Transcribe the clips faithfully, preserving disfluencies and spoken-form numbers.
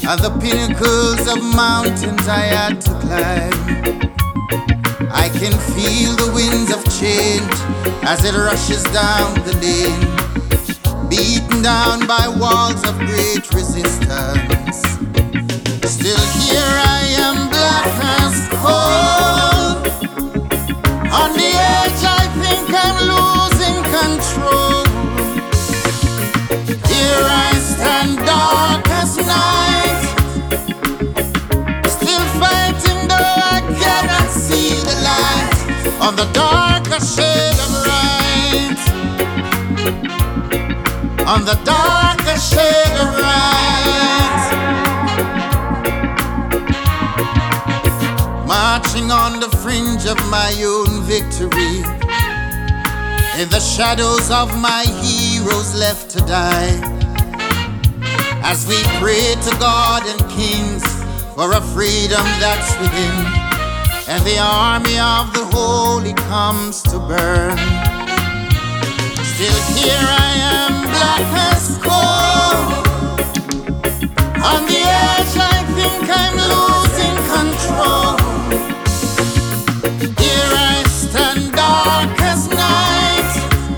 and the pinnacles of mountains I had to climb. I can feel the winds of change as it rushes down the lane, beaten down by walls of great resistance. Still here I am, black as coal. On the edge I think I'm losing control. Here I stand, dark as night, still fighting though I cannot see the light on the darker shade of right, on the darker shade of right. Marching on the fringe of my own victory, in the shadows of my heroes left to die, as we pray to God and kings for a freedom that's within, and the army of the holy comes to burn. Still here I am, black as coal. On the edge I think I'm losing control. Here I stand, dark as night,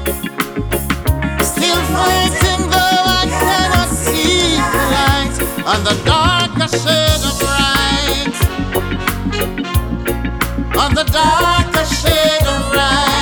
still fighting though I cannot see the light on the darker shade of right, on the darker shade of right.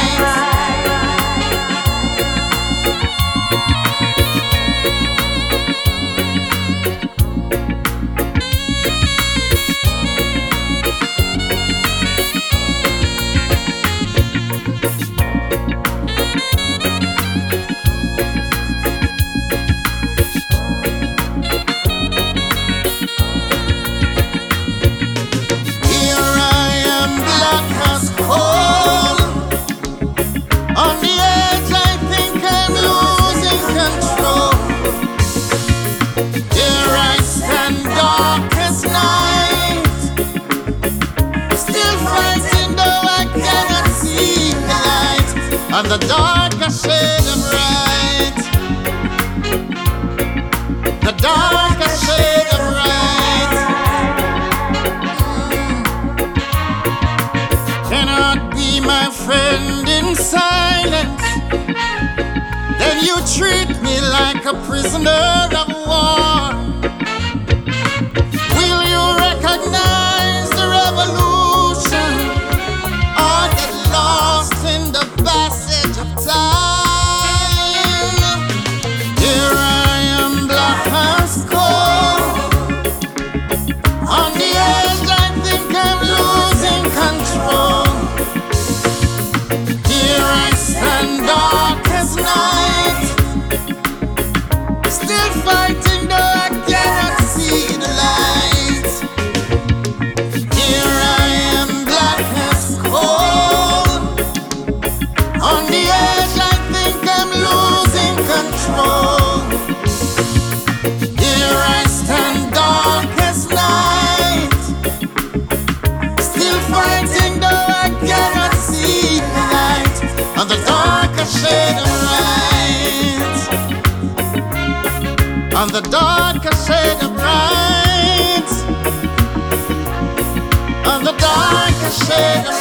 On the edge I think I'm losing control. Here I stand, dark as night, still fighting though I cannot see the light on the darker shade of right, the darker shade of right. mm. Cannot be my friend in silence, then you treat me like a prisoner of war. Will you recognize the revolution or get lost in the passage of time? Here I am, black as coal. On the edge I think I'm losing control. Here I stand, dark as night, still fighting though I cannot see the light. Here I am, black as coal. On the edge I think I'm losing control. Here I stand, dark as night, still fighting though I cannot see the light on the darker shade of right, on the darker shade of right, on the darker shade of